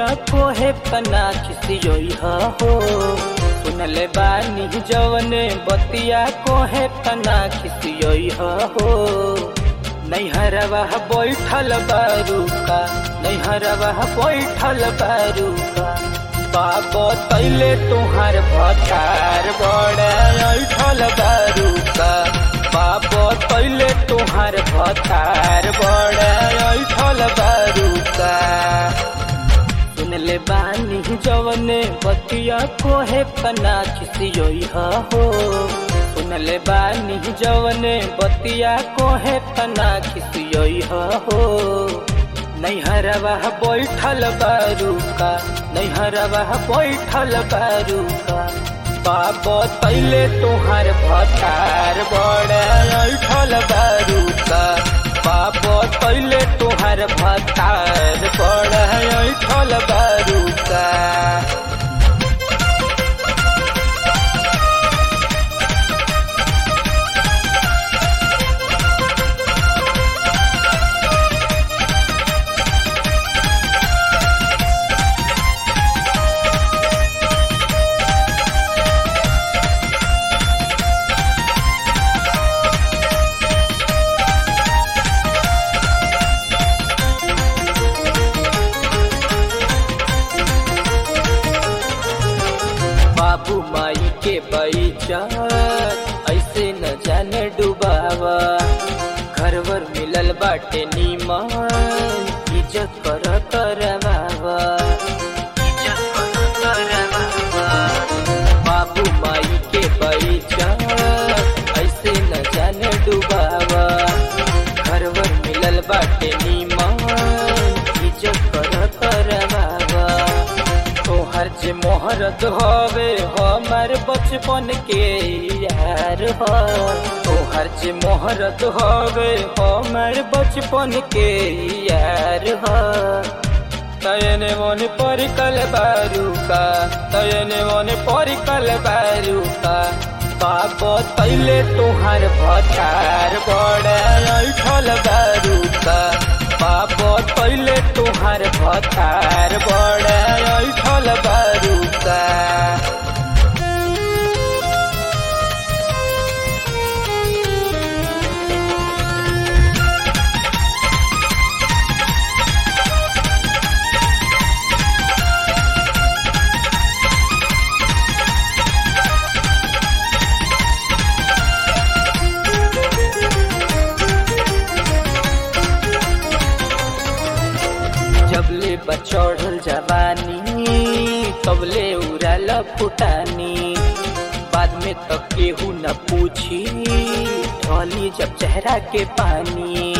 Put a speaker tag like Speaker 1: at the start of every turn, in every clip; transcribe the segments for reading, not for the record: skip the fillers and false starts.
Speaker 1: कोहे पना खिसियोई हो सुनले बानी जवने बतिया कोहे पना खिसियोई हो नैहरवा बैठल बारूका नैहरवा बैठल बारूका बाबो तैले तुहार भतार बड़े ऐठल बारूका बाबो तैले तुहार भतार बड़े ऐठल बारूका सुनले बानी जवने बतिया कोहे पना खिसियोई हो सुनले बानी जवने बतिया कोहे पना खिसियोई हो नैहरवा बैठल बारूका नैहरवा बैठल बारूका बाबो तैले तुहार भतार बड़े ऐठल बारूका बाबो तैले तुहार भतार बड़े ऐठल बारूका बाबू माई के बैचत ऐसे न जाने डुबावा घरवर मिलल बाटे नीमन इज्जत कर करवावा बाबू माई के बैचत ऐसे न जाने डुबावा घरवर मिलल बाटे नीमन इज्जत कर करवावा तोहर जे मोहरत हवे हमार बचपन के यार हो तोहर जे मोहरत हवे हमार बचपन के यार हो तयने मन परिकल बारूका तयने मन परिकल बारूका बाबो तैले तुहार भतार बड़े ऐठल बारूका बाबो तैले तुहार भतार बड़े ऐठल बारूका जबले बचौड़ल जवानी तबले उड़ाल फुटानी बाद में तो केहू न पूछी ढोली जब चेहरा के पानी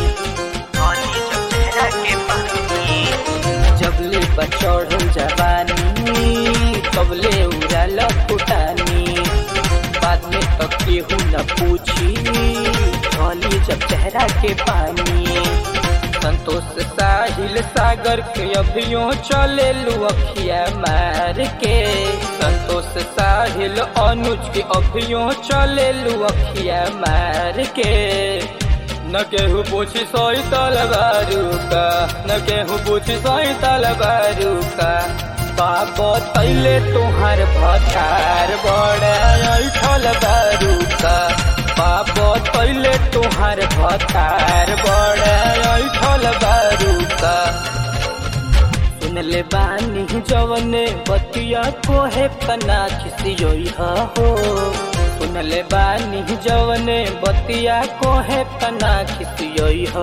Speaker 1: जबले बचौड़ल जवानी तबले उड़ाल फुटानी बाद में तो केहू न पूछी ढोली जब चेहरा के पानी संतोष साहिल सागर के अभियो चले अखिया मार के संतोष साहिल अनुज के अभियो चले अखिया मार के न केहू पूछी सोई तलवारूका न केहू पूछी सोई तलवारूका बाबो तैले तुहार भतार बड़े ऐठल बारूका बाबो तैले तुहार भतार बड़े ऐठल बारूका सुनले बानी जवने बतिया कोहे पना खिसियोई हो सुनले बानी जवने बतिया कोहे पना खिसियोई हो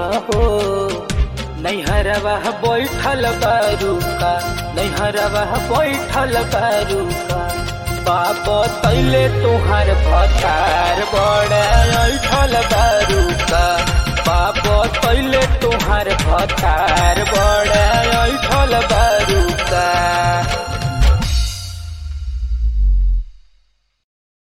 Speaker 1: नैहरवा बैठल बारूका नैहरवा बैठल बारूका बाबो तैले तुहार भतार बड़े ऐठल बारूका बाबो तैले तुहार भतार बड़े ऐठल बारूका।